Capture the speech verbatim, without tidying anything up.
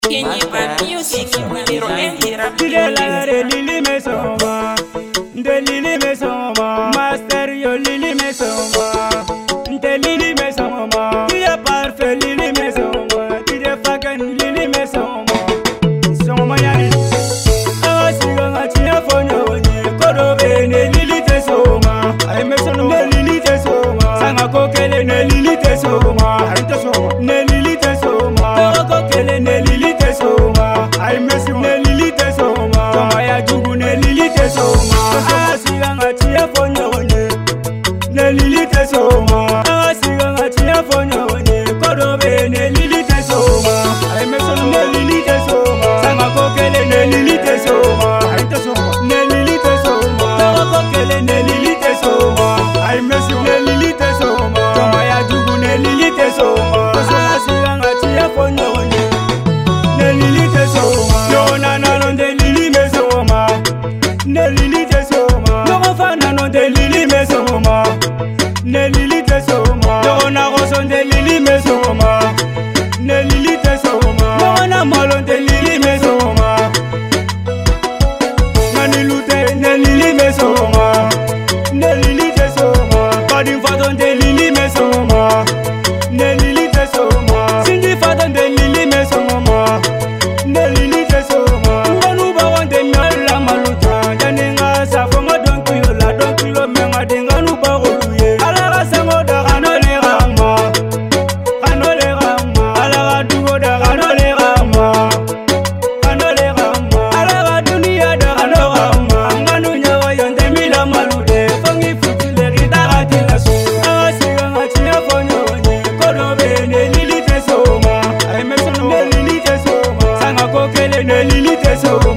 Lili me soma, de Lili me soma, master yo Lili me soma, de Lili me soma, tu es parfait Lili me soma, tu es fucking Lili me soma, soma yani, awa siga ngachiya fonyo ni koro bene Lili te soma, ay me soma ne Lili te soma, sanga kokele ne Lili te soma, ay te soma ne Lili te soma, sanga kokele ne Lili te soma, ay me soma ne Lili te soma, soma ya jugu ne Lili te soma, awa siga ngachiya fonyo ni ne Lili te soma, awa siga ngachiya fonyo ni koro bene Lili te soma, ay me soma ne Lili te soma, sanga kokele ne Lili te soma, ay te soma ne Lili te soma, sanga kokele ne Lili te soma, ay me soma ne Lili te soma, soma ya jugu ne Lili te soma, awa siga ngachiya fonyo ni ne Lili te soma, yo na na no de Lili me soma, ne Lili te soma, yo fana no de Lili me soma, ne Lili te soma, yo na goson de Lili me soma, ne Lili te soma, yo na malo de Lili me soma, mani lute ne Lili me soma, ne Lili te soma, badi fadon de Lili me soma, ne Lili te soma, sindi fadon de Lili me soma, ne Lili te soma, ngonu ba wonde nyalla maluta, janinga sa fonga don kilo la don kilo menga dinga nu ba goluye, ala ga sango da kanole gama, kanole gama, ala ga dugo da kanole gama, kanole gama, ala ga dunia da kanole gama, nganu nyawa yonde mila malude, fongi futile gidara tilasu, ala siga ngachiya fonyo ni, kodo bene Lili te soma, ay me sono ne Lili te soma, sanga kokele ne Lili te soma.